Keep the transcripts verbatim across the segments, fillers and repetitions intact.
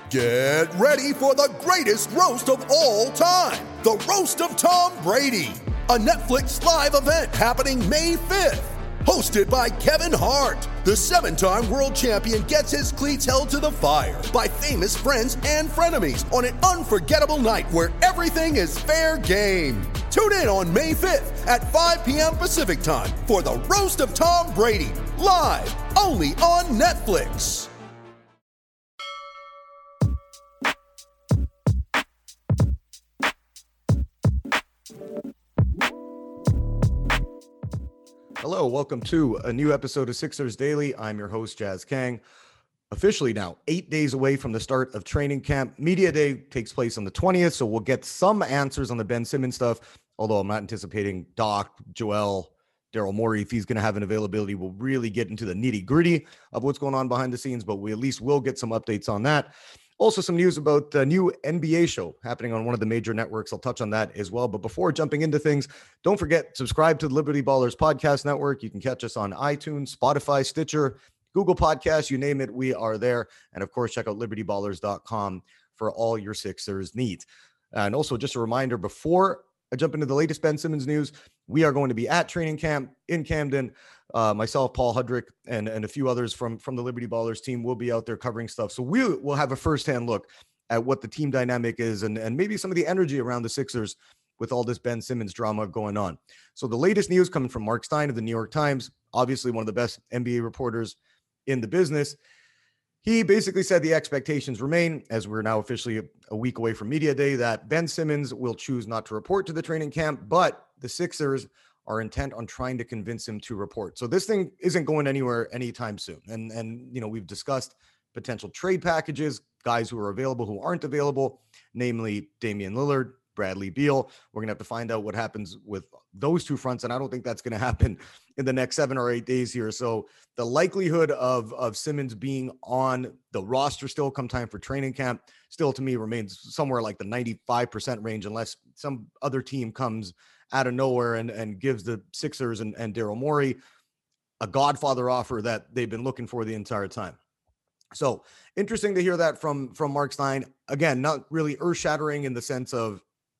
Get ready for the greatest roast of all time, the Roast of Tom Brady, a Netflix live event happening May fifth. Hosted by Kevin Hart, the seven-time world champion gets his cleats held to the fire by famous friends and frenemies on an unforgettable night where everything is fair game. Tune in on May fifth at five p.m. Pacific time for the Roast of Tom Brady, live only on Netflix. Hello, welcome to a new episode of Sixers Daily. I'm your host, Jazz Kang. Officially now, eight days away from the start of training camp. Media Day takes place on the twentieth, so we'll get some answers on the Ben Simmons stuff, although I'm not anticipating Doc, Joel, Daryl Morey, if he's going to have an availability. We'll really get into the nitty-gritty of what's going on behind the scenes, but we at least will get some updates on that. Also, some news about the new N B A show happening on one of the major networks. I'll touch on that as well. But before jumping into things, don't forget, subscribe to the Liberty Ballers Podcast Network. You can catch us on iTunes, Spotify, Stitcher, Google Podcasts, you name it, we are there. And of course, check out liberty ballers dot com for all your Sixers needs. And also, just a reminder, before I jump into the latest Ben Simmons news, we are going to be at training camp in Camden. Uh, myself, Paul Hudrick, and, and a few others from, from the Liberty Ballers team will be out there covering stuff. So we will have a firsthand look at what the team dynamic is and, and maybe some of the energy around the Sixers with all this Ben Simmons drama going on. So the latest news coming from Mark Stein of the New York Times, obviously one of the best N B A reporters in the business. He basically said the expectations remain, as we're now officially a, a week away from Media Day, that Ben Simmons will choose not to report to the training camp, but the Sixers are intent on trying to convince him to report. So this thing isn't going anywhere anytime soon. And, and you know, we've discussed potential trade packages, guys who are available, who aren't available, namely Damian Lillard, Bradley Beal. We're going to have to find out what happens with those two fronts. And I don't think that's going to happen in the next seven or eight days here. So the likelihood of, of Simmons being on the roster still come time for training camp still to me remains somewhere like the ninety-five percent range, unless some other team comes out of nowhere and, and gives the Sixers and, and Daryl Morey a Godfather offer that they've been looking for the entire time. So interesting to hear that from, from Mark Stein. Again, not really earth-shattering in the sense of,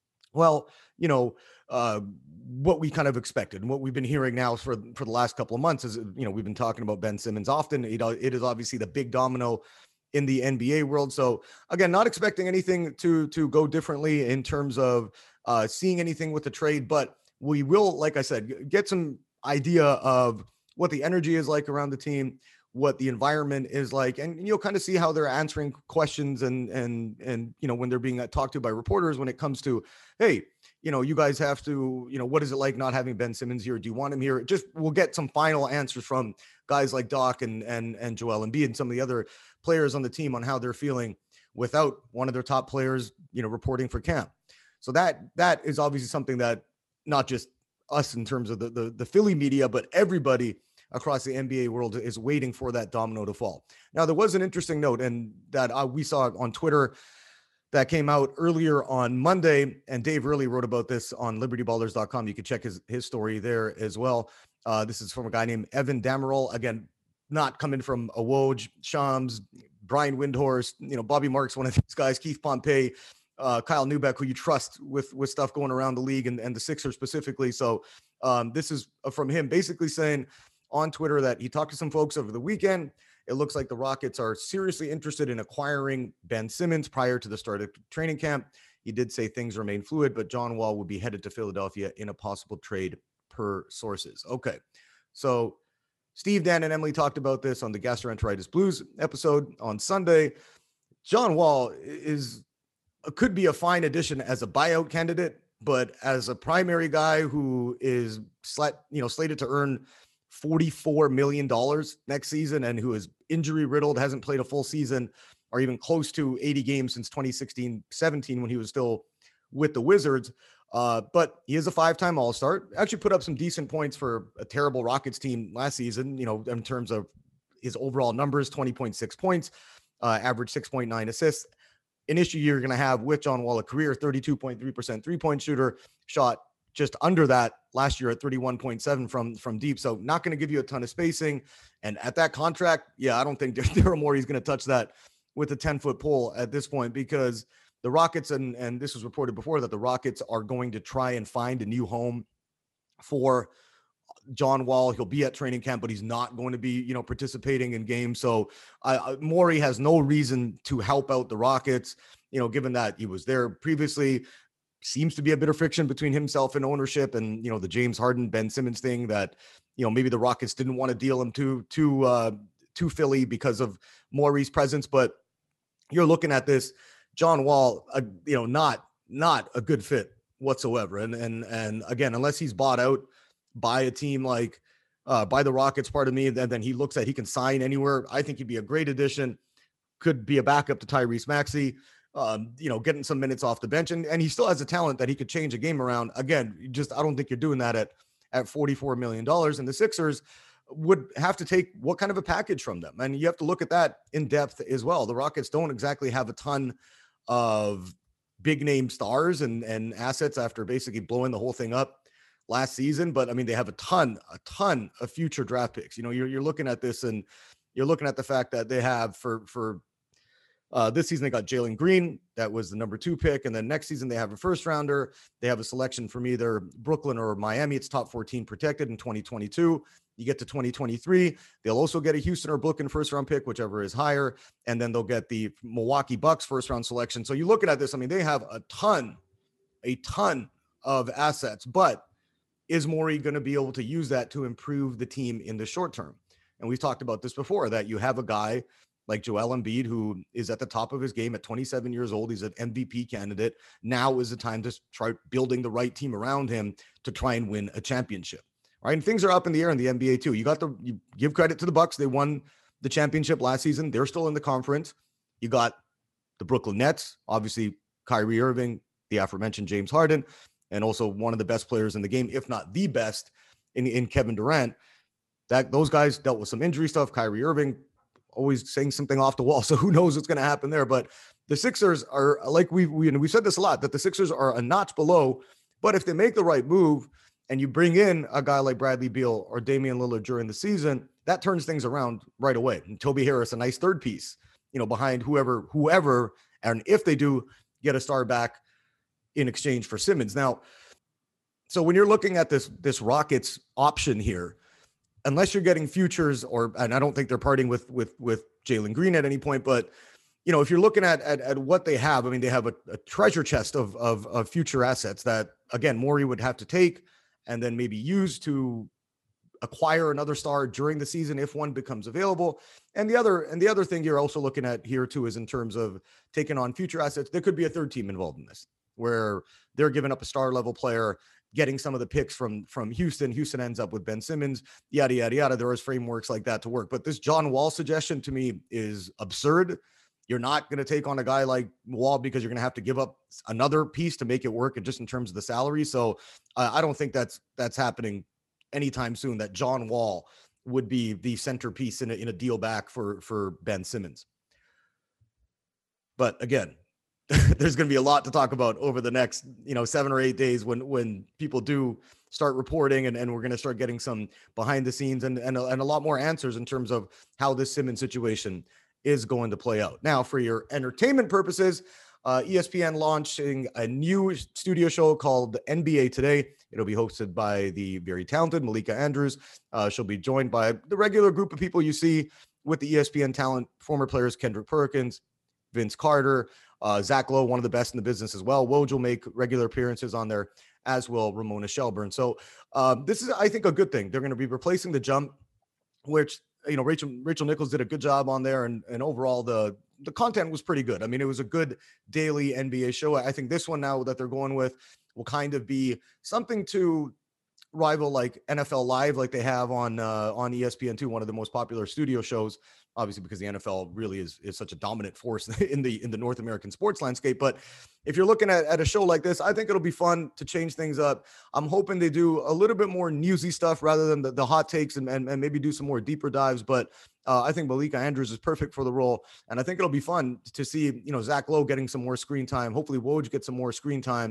well, you know, uh, what we kind of expected and what we've been hearing now for, for the last couple of months is, you know, we've been talking about Ben Simmons often. It, it is obviously the big domino in the N B A world. So again, not expecting anything to, to go differently in terms of uh, seeing anything with the trade, but we will, like I said, get some idea of what the energy is like around the team, what the environment is like, and you'll kind of see how they're answering questions and, and, and, you know, when they're being talked to by reporters, when it comes to, hey, you know, you guys have to, you know, what is it like not having Ben Simmons here? Do you want him here? Just, we'll get some final answers from guys like Doc and, and, and Joel Embiid and some of the other players on the team on how they're feeling without one of their top players, you know, reporting for camp. So that, that is obviously something that not just us in terms of the, the, the Philly media, but everybody across the N B A world is waiting for that domino to fall. Now, there was an interesting note and that uh, we saw on Twitter that came out earlier on Monday, and Dave Early wrote about this on liberty ballers dot com. You can check his, his story there as well. Uh, this is from a guy named Evan Damerol. Again, not coming from a Woj, Shams, Brian Windhorst, you know, Bobby Marks, one of these guys, Keith Pompey, uh, Kyle Neubeck, who you trust with, with stuff going around the league and, and the Sixers specifically. So um, this is from him basically saying on Twitter that he talked to some folks over the weekend. It looks like the Rockets are seriously interested in acquiring Ben Simmons prior to the start of training camp. He did say things remain fluid, but John Wall would be headed to Philadelphia in a possible trade per sources. Okay. So Steve, Dan, and Emily talked about this on the Gastroenteritis Blues episode on Sunday. John Wall is could be a fine addition as a buyout candidate, but as a primary guy who is slat, you know, slated to earn forty-four million dollars next season and who is injury riddled, hasn't played a full season or even close to eighty games since twenty sixteen seventeen when he was still with the Wizards. Uh, but he is a five-time All-Star, actually put up some decent points for a terrible Rockets team last season, you know, in terms of his overall numbers, twenty point six points, uh, average six point nine assists. An issue you're going to have with John Wall, a career thirty-two point three percent three-point shooter, shot just under that last year at thirty-one point seven from, from deep. So not going to give you a ton of spacing. And at that contract, yeah, I don't think Daryl Morey is going to touch that with a ten-foot pole at this point, because the Rockets, and, and this was reported before, that the Rockets are going to try and find a new home for John Wall. He'll be at training camp, but he's not going to be, you know, participating in games. So uh, Morey has no reason to help out the Rockets, you know, given that he was there previously. Seems to be a bit of friction between himself and ownership, and, you know, the James Harden, Ben Simmons thing that, you know, maybe the Rockets didn't want to deal him to, to, uh, to Philly because of Morey's presence. But you're looking at this John Wall, uh, you know, not, not a good fit whatsoever. And, and, and again, unless he's bought out by a team like, uh, by the Rockets, part of me, then, then he looks at, he can sign anywhere. I think he'd be a great addition, could be a backup to Tyrese Maxey. Um, you know, getting some minutes off the bench, and, and he still has a talent that he could change a game around. Again, just, I don't think you're doing that at, at forty-four million dollars, and the Sixers would have to take what kind of a package from them. And you have to look at that in depth as well. The Rockets don't exactly have a ton of big name stars and, and assets after basically blowing the whole thing up last season. But I mean, they have a ton, a ton of future draft picks. You know, you're, you're looking at this, and you're looking at the fact that they have for, for, Uh, this season, they got Jalen Green. That was the number two pick. And then next season, they have a first rounder. They have a selection from either Brooklyn or Miami. It's top fourteen protected in twenty twenty-two. You get to twenty twenty-three. They'll also get a Houston or Brooklyn first round pick, whichever is higher. And then they'll get the Milwaukee Bucks first round selection. So you're looking at this. I mean, they have a ton, a ton of assets, but is Morey going to be able to use that to improve the team in the short term? And we've talked about this before, that you have a guy like Joel Embiid, who is at the top of his game at twenty-seven years old. He's an M V P candidate. Now is the time to try building the right team around him to try and win a championship. Right. And things are up in the air in the N B A too. You got the, you give credit to the Bucks. They won the championship last season. They're still in the conference. You got the Brooklyn Nets, obviously Kyrie Irving, the aforementioned James Harden, and also one of the best players in the game, if not the best, in, in Kevin Durant. That those guys dealt with some injury stuff. Kyrie Irving always saying something off the wall. So who knows what's going to happen there. But the Sixers are, like we we we've said this a lot, that the Sixers are a notch below. But if they make the right move and you bring in a guy like Bradley Beal or Damian Lillard during the season, that turns things around right away. And Toby Harris, a nice third piece, you know, behind whoever, whoever, and if they do get a star back in exchange for Simmons. Now, so when you're looking at this, this Rockets option here, unless you're getting futures, or, and I don't think they're parting with, with, with Jalen Green at any point, but, you know, if you're looking at, at, at what they have, I mean, they have a, a treasure chest of, of, of future assets that, again, Morey would have to take and then maybe use to acquire another star during the season if one becomes available. And the other, and the other thing you're also looking at here too, is in terms of taking on future assets, there could be a third team involved in this, where they're giving up a star level player, getting some of the picks from, from Houston. Houston ends up with Ben Simmons, yada, yada, yada. There is frameworks like that to work. But this John Wall suggestion to me is absurd. You're not going to take on a guy like Wall because you're going to have to give up another piece to make it work, and just in terms of the salary. So uh, I don't think that's, that's happening anytime soon, that John Wall would be the centerpiece in a, in a deal back for, for Ben Simmons. But again, there's going to be a lot to talk about over the next, you know, seven or eight days when, when people do start reporting, and, and we're going to start getting some behind the scenes and, and, a, and a lot more answers in terms of how this Simmons situation is going to play out. Now, for your entertainment purposes, uh, E S P N launching a new studio show called N B A Today. It'll be hosted by the very talented Malika Andrews. Uh, she'll be joined by the regular group of people you see with the E S P N talent, former players Kendrick Perkins, Vince Carter, Uh, Zach Lowe, one of the best in the business as well. Woj will make regular appearances on there, as will Ramona Shelburne. So um, this is, I think, a good thing. They're going to be replacing The Jump, which, you know, Rachel Rachel Nichols did a good job on there, and and overall the the content was pretty good. I mean, it was a good daily N B A show. I think this one now that they're going with will kind of be something to rival like N F L Live, like they have on uh, on E S P N two, one of the most popular studio shows, obviously because the N F L really is is such a dominant force in the in the North American sports landscape. But if you're looking at, at a show like this, I think it'll be fun to change things up. I'm hoping they do a little bit more newsy stuff rather than the, the hot takes, and, and, and maybe do some more deeper dives. But uh, I think Malika Andrews is perfect for the role. And I think it'll be fun to see, you know, Zach Lowe getting some more screen time. Hopefully Woj gets some more screen time.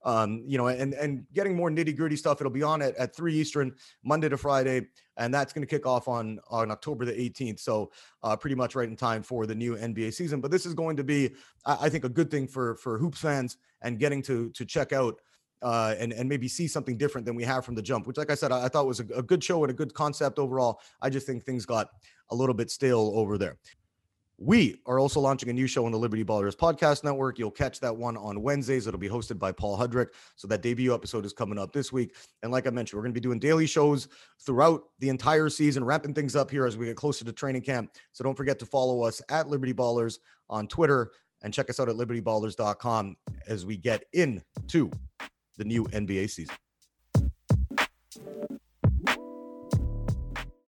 Um, you know, and and getting more nitty gritty stuff. It'll be on at, at three Eastern, Monday to Friday, and that's going to kick off on on October the eighteenth. So uh, pretty much right in time for the new N B A season. But this is going to be, I, I think, a good thing for for hoops fans and getting to to check out uh, and and maybe see something different than we have from the jump. Which, like I said, I, I thought was a, a good show and a good concept overall. I just think things got a little bit stale over there. We are also launching a new show on the Liberty Ballers Podcast Network. You'll catch that one on Wednesdays. It'll be hosted by Paul Hudrick. So that debut episode is coming up this week. And like I mentioned, we're going to be doing daily shows throughout the entire season, wrapping things up here as we get closer to training camp. So don't forget to follow us at Liberty Ballers on Twitter and check us out at liberty ballers dot com as we get into the new N B A season.